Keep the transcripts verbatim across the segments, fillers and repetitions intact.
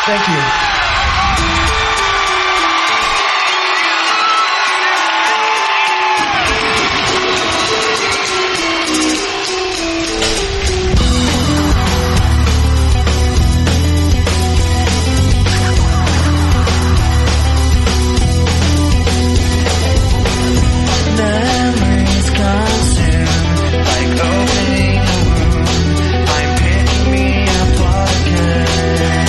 Thank you. Memories consume like opening a wound. I'm picking me apart again.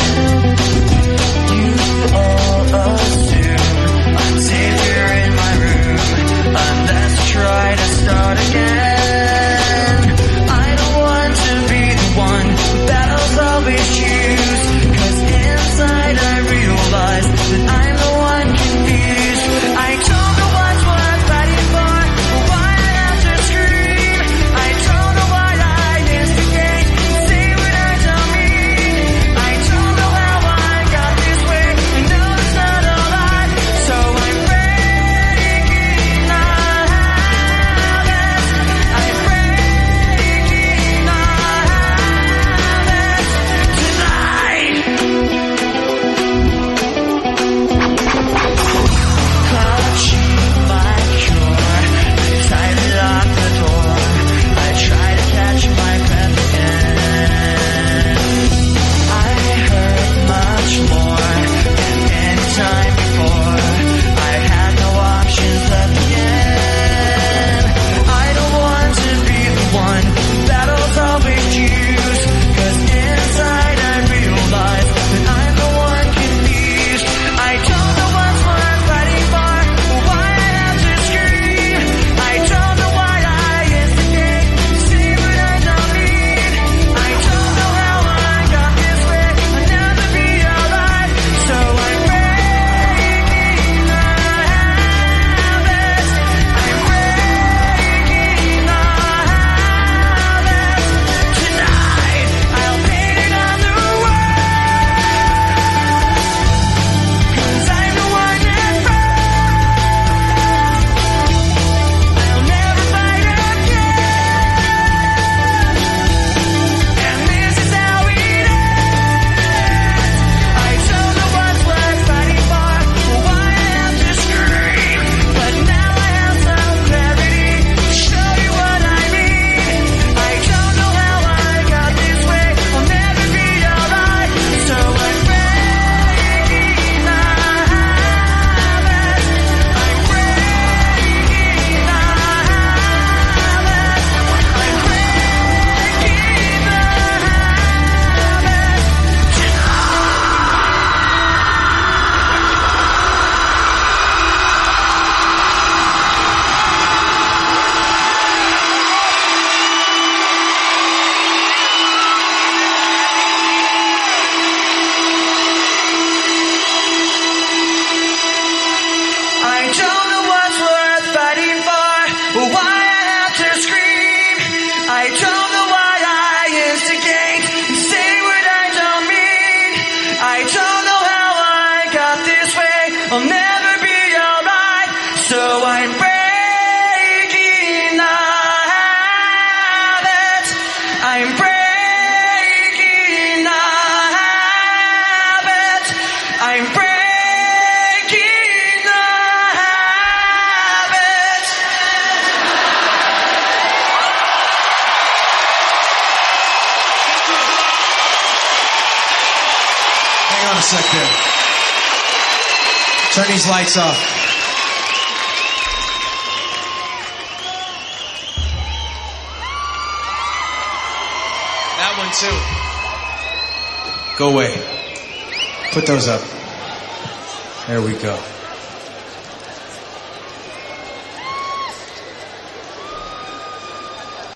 You all assume I'm safe here in my room unless I try to start again. I don't want to be the one who battles always choose, 'cause inside I realize that I'm the one confused. I don't know what's worth fighting for, or why I have to scream. I don't know why I instigate, say what I don't mean. I don't know how I got this way, I know it's not a lie. So I'm breaking the habits. I'm breaking the habits tonight. Clutching my cure, I tightly lock the door. I try to catch my breath again. I hurt much more than any time before. I had no options left again. I don't want to be the one who battles always choose, 'cause inside I realize that I'm the one confused. I don't know what's worth fighting for, or why I have to scream. I don't know why I instigate, say what I don't mean. I don't know how I got this way, I'll never be alright. So I'm breaking the habits. I'm breaking the habits tonight. I'll paint it on the wall, 'cause I'm the one that fell. I'll never fight again, and this is how it ends. I don't know what's worth fighting for, or why I have to scream, but now I have some clarity to show you what I mean. I don't know how I got this way, I'll never be alright. So I'm breaking the habits. I'm breaking the habits. I'm breaking the habits I don't know what's worth fighting for, or why I have to scream. I don't know why I instigate, and say what I don't mean. I don't know how I got this way, I'll never be alright. So I'm breaking the habits. I'm breaking the habits. I'm breaking the habits. Hang on a sec there. Turn these lights off. That one too. Go away. Put those up. There we go.